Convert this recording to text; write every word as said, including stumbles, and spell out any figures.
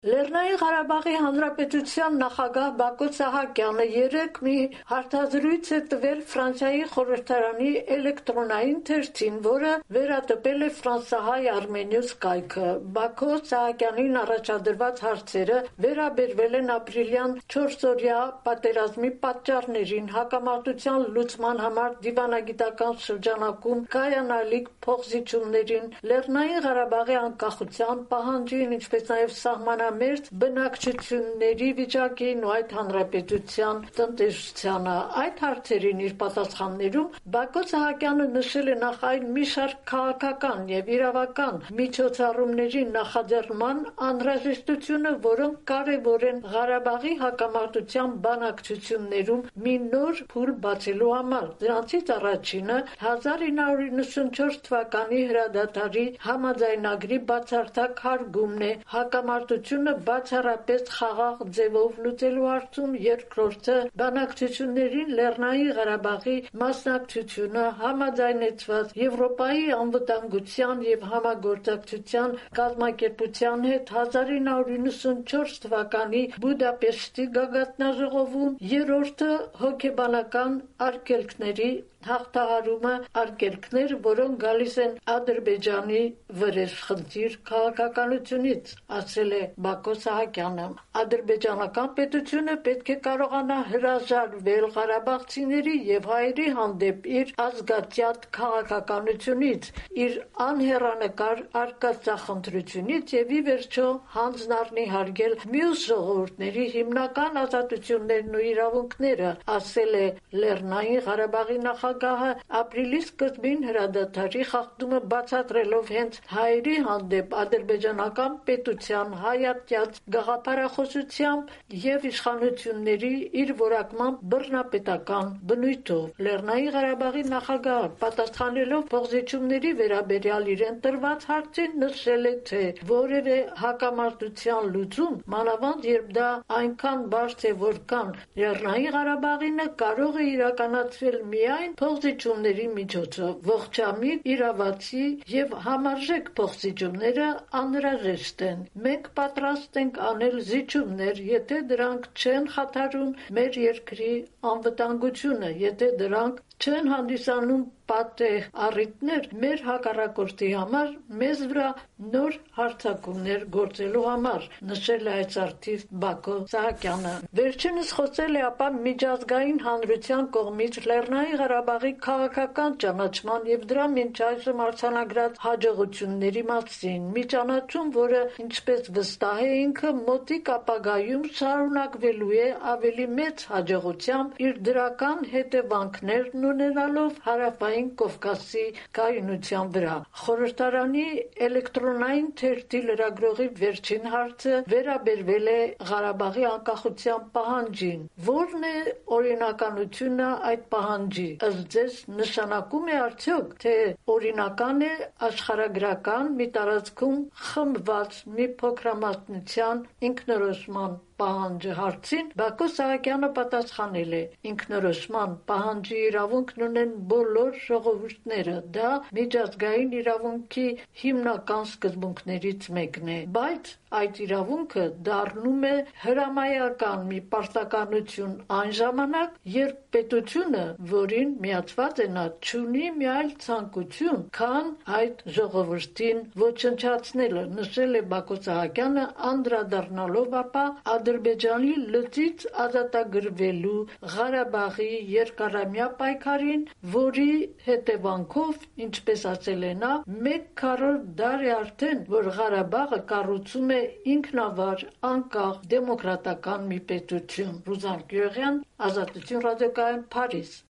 Լեռնային Ղարաբաղի Հանրապետության նախագահ Բակո Սահակյանը երեկ մի հարցազրույց է տվել Ֆրանսիայի խորհրդարանի էլեկտրոնային թերթին, որը վերատպել է ֆրանսահայ Armenius կայքը։ Բակո Սահակյանին առաջադրված հարցերը վերաբերվել են ապրիլյան չորսօրյա պատերազմի պատճառներին, հակամարտության լուծման համար դիվանագիտական շրջանակում կայանալիք փոխզիջումներին, Լեռնային Ղարաբաղի անկախության պահանջին, ինչպես նաև սահմանամերձ բնակչությունների վիճակին ու այդ հանրապետության տնտեսությանը։ Այդ հարցերին իր պատասխաններում Բակո Սահակյանը նշել է նախ այն մի շարք քաղաքական և իրավական միջոցառումների նախաձեռնման անհրաժեշտությունը, որոնք կարևոր են Ղարաբաղի հակամարտության բանակցություններում մի նոր փուլ բացելու համար։ Դրանցից առաջինը հազար ինը հարյուր նվաթ թվականի հրադադարի համաձայնագրի բացարձակ հարգումն է, հակամարտությունը բացառապես խաղաղ ձևով լուծելու հարցում, երկրորդը բանակցություններին Լեռնային Ղարաբաղի մասնակցությունը համաձայնեցված Եվրոպայի անվտանգության և համագործակցության կազմակերպության հետ հազար ինը հարյուր նվաթ թվականի Բուդապեշտի գագաթնաժողովում, երրորդը հոգեբանական արգելքների հաղթահարումը, արգելքներ, որոնք գալիս են Ադրբեջանի վրեժխնդիր քաղաքականությունից, ասել է Բակո Սահակյանը։ Ադրբեջանական պետությունը պետք է կարողանա հրաժարվել ղարաբաղցիների և հայերի հանդեպ իր ազգատյաց քաղաքականությունից, իր անհեռանկար արկածախնդրությունից և ի վերջո հանձն առնի հարգել մյուս ժողովուրդների հիմնական ազատություններն ու իրավունքները, ասել է Լեռնային Ղարաբաղի նախագահը, ապրիլի սկզբին հրադադարի խախտումը բացատրելով հենց հայերի հանդեպ ադրբեջանական պետության հայատյաց գաղափարախոսությամբ և իշխանությունների իր որակման բռնապետական բնույթով։ Լեռնային Ղարաբաղի նախագահը պատասխանելով փոխզիջումների վերաբերյալ իրեն տրված հարցին նշել է, թե որևէ հակամարտության լուծում, մանավանդ երբ դա այնքան բարդ է, որքան Լեռնային Ղարաբաղինը, կարող է իրականացվել միայն փոխզիջումների միջոցով։ Ողջամիտ, իրավացի և համարժեք փոխզիջումները անհրաժեշտ են։ Մենք պատրաստ ենք անել զիջումներ, եթե դրանք չեն խաթարում մեր երկրի անվտանգությունը, եթե դրանք չեն հանդիսանում պատեհ առիթներ մեր հակառակորդի համար մեզ վրա նոր հարձակումներ գործելու համար, նշել է այս առթիվ Բակո Սահակյանը։ Վերջինս խոսել է ապա միջազգային հանրության կողմից Լեռնային Ղարաբաղի քաղաքական ճանաչման և դրա մինչ այժմ արձանագրած հաջողությունների մասին։ Մի ճանաչում, որը, ինչպես վստահ է ինքը, մոտիկ ապագայում շարունակվելու է ավելի մեծ հաջողությամբ իր դրական հետևանքներն ունենալով Հարավային Կովկասի կայունության վրա։ Խորհրդարանի էլեկտրոնային թերթի լրագրողի վերջին հարցը վերաբերվել է Ղարաբաղի անկախության պահանջին։ Ո՞րն է օրինականությունը այդ պահանջի։ Ըստ ձեզ նշանակում է արդյոք, թե օրինական է աշխարհագրական մի տարածքում խմբված մի փոքրամասնության ինքնորոշման պահանջը հարցին Բակո Սահակյանը պատասխանել է. ինքնորոշման պահանջի իրավունքն ունեն բոլոր ժողովուրդները, դա միջազգային իրավունքի հիմնական սկզբունքներից մեկն է, բայց այդ իրավունքը դառնում է հրամայական մի պարտականություն այն ժամանակ, երբ պետությունը, որին միացված է նա, չունի մի այլ ցանկություն, քան այդ ժողովրդին ոչնչացնելը, նշել է Բակո Սահակյանը, անդրադառնալով ապա Ադրբեջանի լծից ազատագրվելու Ղարաբաղի երկարամյա պայքարին, որի հետևանքով, ինչպես ասել է նա, մեկ քառորդ դար է արդեն, որ Ղարաբաղը կառուցում է ինքնավար, անկախ, դեմոկրատական մի պետություն։ Ռուզան Գյուղյան, Ազատություն ռադիոկայան, Փարիզ։